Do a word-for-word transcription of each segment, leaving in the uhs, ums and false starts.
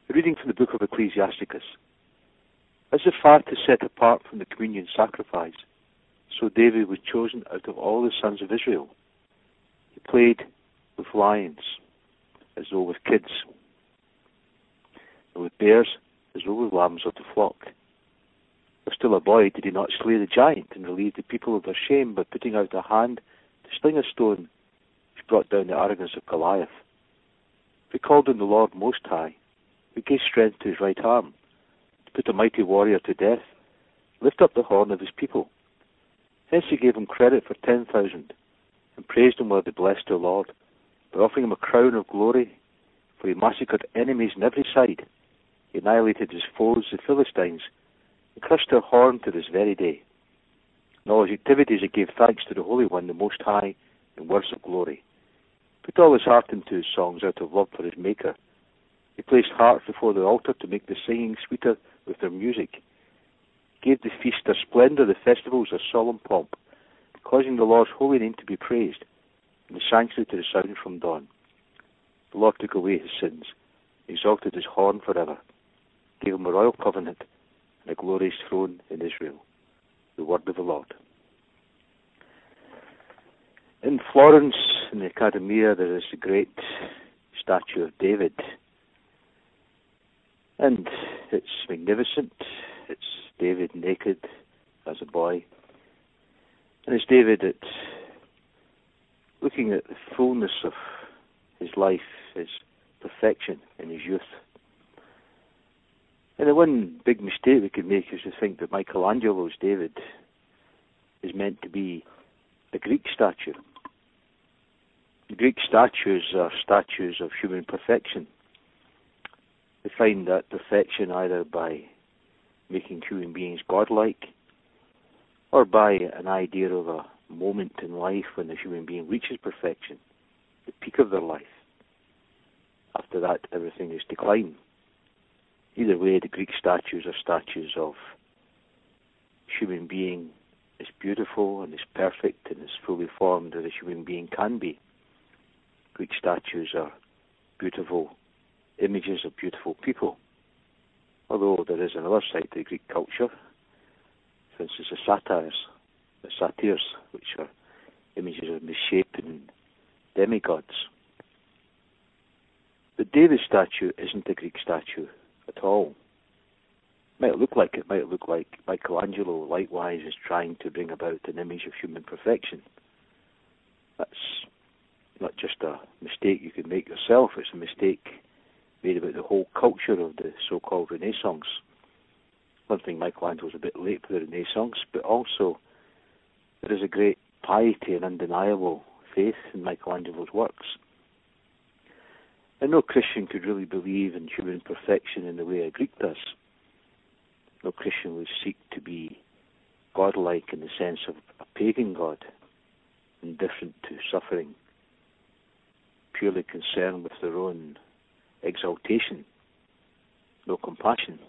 A reading from the book of Ecclesiasticus. As the fat is set apart from the communion sacrifice, so David was chosen out of all the sons of Israel. He played with lions, as though with kids, and with bears, as though with lambs of the flock. Though still a boy, did he not slay the giant and relieve the people of their shame by putting out a hand to sling a stone which brought down the arrogance of Goliath? He called on the Lord Most High, who gave strength to his right arm, to put a mighty warrior to death, lift up the horn of his people. Hence he gave him credit for ten thousand, and praised him while they blessed their Lord, by offering him a crown of glory, for he massacred enemies on every side. He annihilated his foes, the Philistines, and crushed their horn to this very day. In all his activities he gave thanks to the Holy One, the Most High, in words of glory. He put all his heart into his songs out of love for his Maker. He placed harps before the altar to make the singing sweeter with their music. He gave the feast their splendor, the festivals their solemn pomp, causing the Lord's holy name to be praised, and the sanctuary to resound from dawn. The Lord took away his sins, exalted his horn forever, gave him a royal covenant and a glorious throne in Israel. The word of the Lord. In Florence, in the Accademia, there is a great statue of David. And it's magnificent. It's David naked as a boy. And it's David at, looking at the fullness of his life, his perfection in his youth. And the one big mistake we could make is to think that Michelangelo's David is meant to be a Greek statue. The Greek statues are statues of human perfection. They find that perfection either by making human beings godlike, or by an idea of a moment in life when the human being reaches perfection, the peak of their life. After that, everything is decline. Either way, the Greek statues are statues of human being as beautiful and as perfect and as fully formed as a human being can be. Greek statues are beautiful images of beautiful people. Although there is another side to Greek culture, for instance, the satires, the satyrs, which are images of misshapen demigods. The David statue isn't a Greek statue at all. It might look like it, might look like Michelangelo likewise is trying to bring about an image of human perfection. That's not just a mistake you can make yourself, it's a mistake made about the whole culture of the so-called Renaissance. One thing, Michelangelo's a bit late for the Renaissance, but also there is a great piety and undeniable faith in Michelangelo's works. And no Christian could really believe in human perfection in the way a Greek does. No Christian would seek to be godlike in the sense of a pagan god, indifferent to suffering, purely concerned with their own exaltation, no compassion.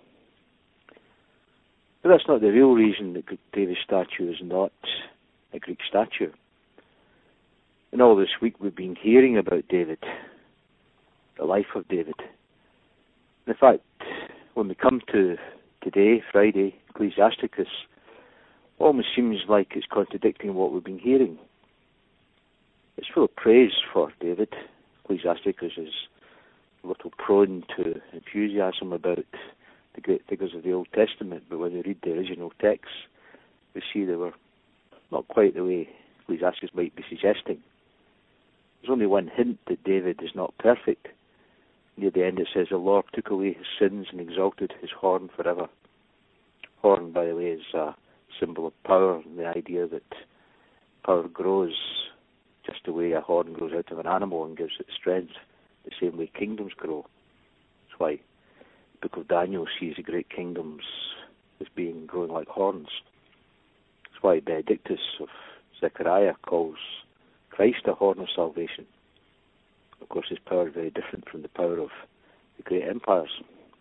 But that's not the real reason that David's statue is not a Greek statue. In all this week we've been hearing about David, the life of David. In fact, when we come to today, Friday, Ecclesiasticus, almost seems like it's contradicting what we've been hearing. It's full of praise for David. Ecclesiasticus is a little prone to enthusiasm about the great figures of the Old Testament, but when we read the original text, we see they were not quite the way Ecclesiasticus might be suggesting. There's only one hint that David is not perfect. Near the end it says, the Lord took away his sins and exalted his horn forever. Horn, by the way, is a symbol of power, and the idea that power grows just the way a horn grows out of an animal and gives it strength, the same way kingdoms grow. That's why the book of Daniel sees the great kingdoms as being growing like horns. That's why Benedictus of Zechariah calls Christ a horn of salvation. Of course, his power is very different from the power of the great empires.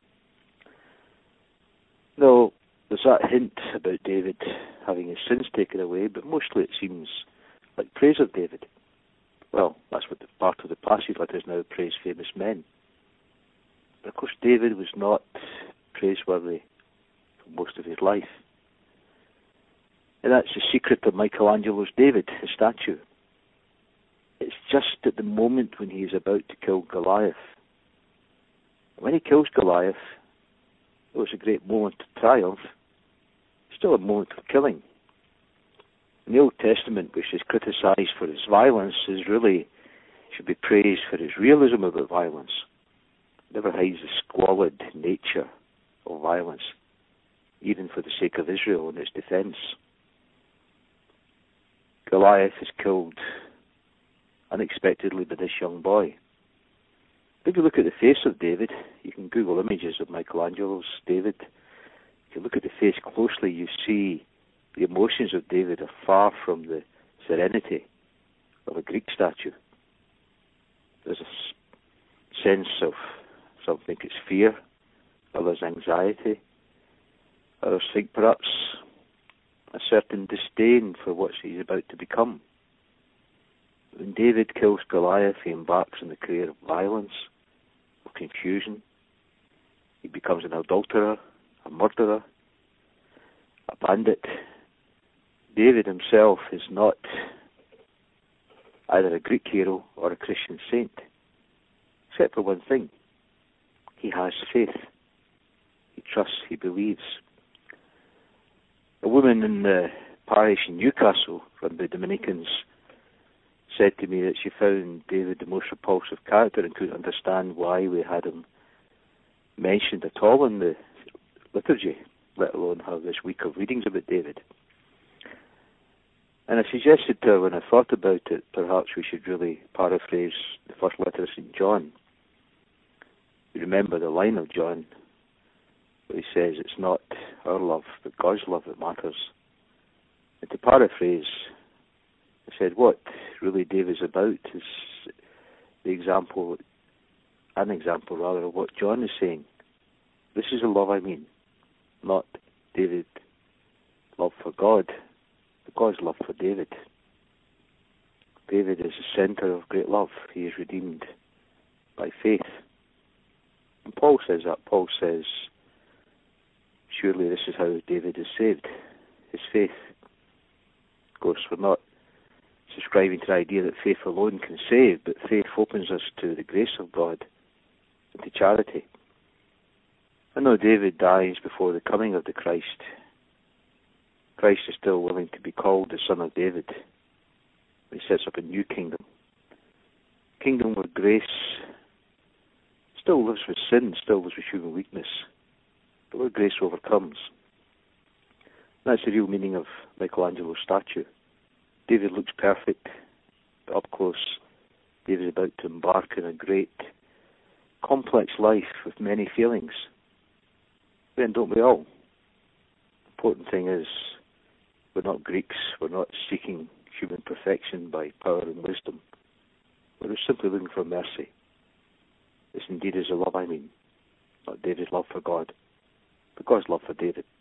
Now, there's that hint about David having his sins taken away, but mostly it seems like praise of David. Well, that's what the part of the passage let us now praise famous men. But of course, David was not praiseworthy for most of his life. And that's the secret of Michelangelo's David, his statue. It's just at the moment when he is about to kill Goliath. When he kills Goliath, it was a great moment of triumph. Still a moment of killing. In the Old Testament, which is criticized for its violence, is really should be praised for its realism about violence. It never hides the squalid nature of violence, even for the sake of Israel and its defense. Goliath is killed unexpectedly by this young boy. If you look at the face of David, you can Google images of Michelangelo's David. If you look at the face closely, you see the emotions of David are far from the serenity of a Greek statue. There's a sense of, some think it's fear, others anxiety, others think perhaps a certain disdain for what he's about to become. When David kills Goliath, he embarks on a career of violence, of confusion. He becomes an adulterer, a murderer, a bandit. David himself is not either a Greek hero or a Christian saint, except for one thing. He has faith. He trusts, he believes. A woman in the parish in Newcastle, run by Dominicans, said to me that she found David the most repulsive character and couldn't understand why we had him mentioned at all in the liturgy, let alone have this week of readings about David. And I suggested to her, when I thought about it, perhaps we should really paraphrase the first letter of Saint John. You remember the line of John where he says it's not our love, but God's love that matters. And to paraphrase, I said what really David's about is the example, an example rather, of what John is saying. This is the love I mean, not David's love for God, but God's love for David. David is the center of great love. He is redeemed by faith. And Paul says that. Paul says, surely this is how David is saved, his faith. Of course, we're not subscribing to the idea that faith alone can save, but faith opens us to the grace of God and to charity. I know David dies before the coming of the Christ. Christ is still willing to be called the Son of David. He sets up a new kingdom. A kingdom where grace still lives with sin, still lives with human weakness, but where grace overcomes. That's the real meaning of Michelangelo's statue. David looks perfect, but up close, David is about to embark on a great, complex life with many feelings. Then don't we all? The important thing is, we're not Greeks, we're not seeking human perfection by power and wisdom. We're just simply looking for mercy. This indeed is the love I mean, not David's love for God, but God's love for David.